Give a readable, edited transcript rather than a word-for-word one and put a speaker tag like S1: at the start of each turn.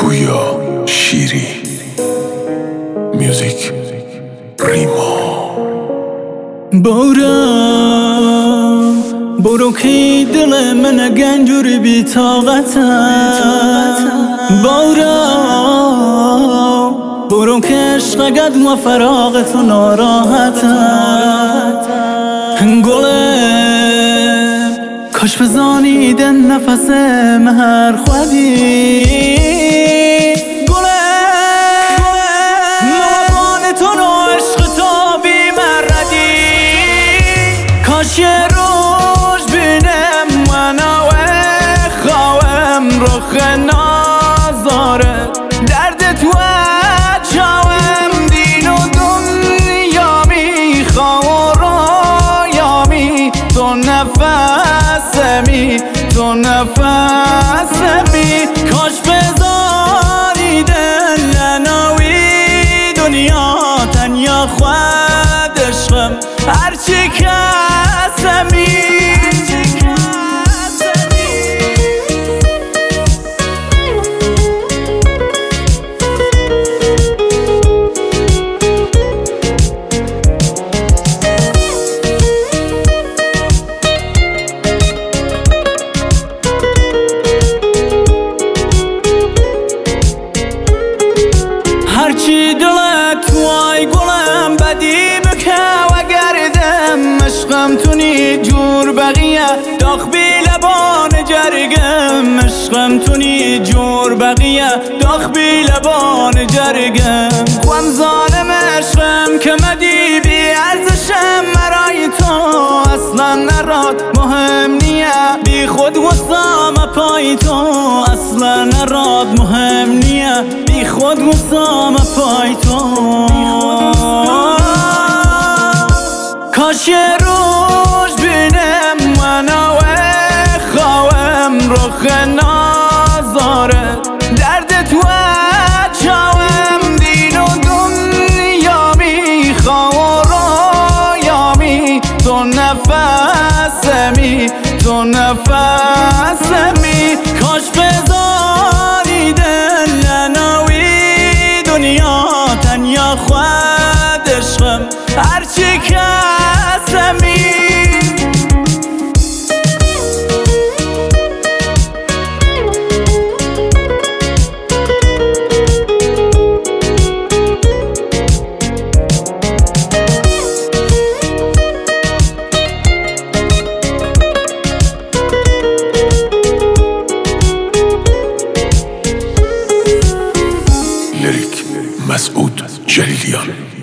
S1: پویا شیری میوزیک ریما.
S2: برو که دل من گنجوری بی طاقتم. برو که عشق قدم و فراغ تو ناراحتم. گلم کاش بزانیدن نفس مهر خودی. کاش یه روز بینم منو خواهم رخ نازاره درد تو چاهم دین و دنیا میخوام و رویامی تو نفسمی تو نفسمی. کاش بذاری دل نوی دنیا تنیا خود عشقم هرچی کسمی. هرچی دلت وای گلم بدی بکه و گردم عشقم تونی جور بقیه داخ بی لبان جرگم. عشقم تونی جور بقیه داخ بی لبان جرگم. خوام ظالم عشقم که مدی بی ارزشم مرای تو اصلا نراد مهم نیه بی خود وسام پای تو اصلا نراد مهم نیه بی خود وسام پای تو. کاش یه روز بینم منو خواهم رخ نازاره درد تو چاهم دین و دنیا میخوام و رویامی تو نفسمی تو نفسمی. کاش بذاری دل نوی دنیا تنیا خود عشقم هرچی کسمی.
S1: لیریک مسعود جلیلیان.